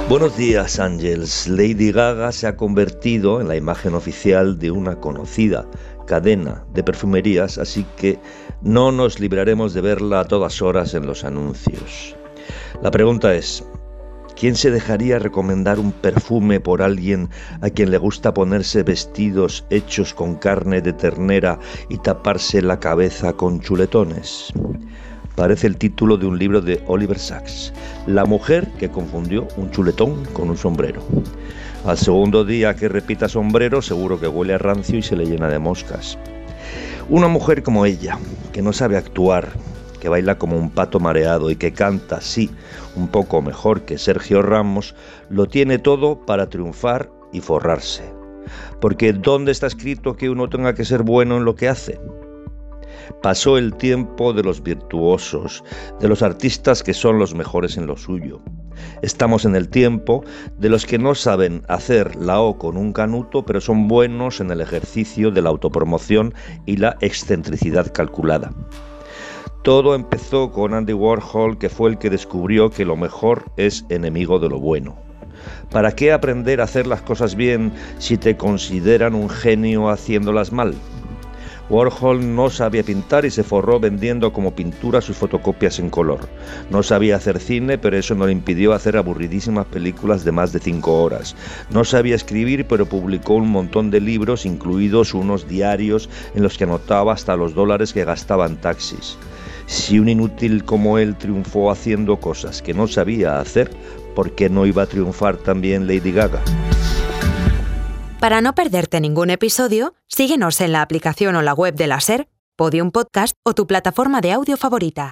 Buenos días, Ángels. Lady Gaga se ha convertido en la imagen oficial de una conocida cadena de perfumerías, así que no nos libraremos de verla a todas horas en los anuncios. La pregunta es, ¿quién se dejaría recomendar un perfume por alguien a quien le gusta ponerse vestidos hechos con carne de ternera y taparse la cabeza con chuletones? Parece el título de un libro de Oliver Sacks, La mujer que confundió un chuletón con un sombrero. Al segundo día que repita sombrero, seguro que huele a rancio y se le llena de moscas. Una mujer como ella, que no sabe actuar, que baila como un pato mareado y que canta, sí, un poco mejor que Sergio Ramos, lo tiene todo para triunfar y forrarse. Porque ¿dónde está escrito que uno tenga que ser bueno en lo que hace? Pasó el tiempo de los virtuosos, de los artistas que son los mejores en lo suyo. Estamos en el tiempo de los que no saben hacer la O con un canuto, pero son buenos en el ejercicio de la autopromoción y la excentricidad calculada. Todo empezó con Andy Warhol, que fue el que descubrió que lo mejor es enemigo de lo bueno. ¿Para qué aprender a hacer las cosas bien si te consideran un genio haciéndolas mal? Warhol no sabía pintar y se forró vendiendo como pintura sus fotocopias en color. No sabía hacer cine, pero eso no le impidió hacer aburridísimas películas de más de 5 horas. No sabía escribir, pero publicó un montón de libros, incluidos unos diarios en los que anotaba hasta los dólares que gastaba en taxis. Si un inútil como él triunfó haciendo cosas que no sabía hacer, ¿por qué no iba a triunfar también Lady Gaga? Para no perderte ningún episodio, síguenos en la aplicación o la web de la SER, Podium Podcast o tu plataforma de audio favorita.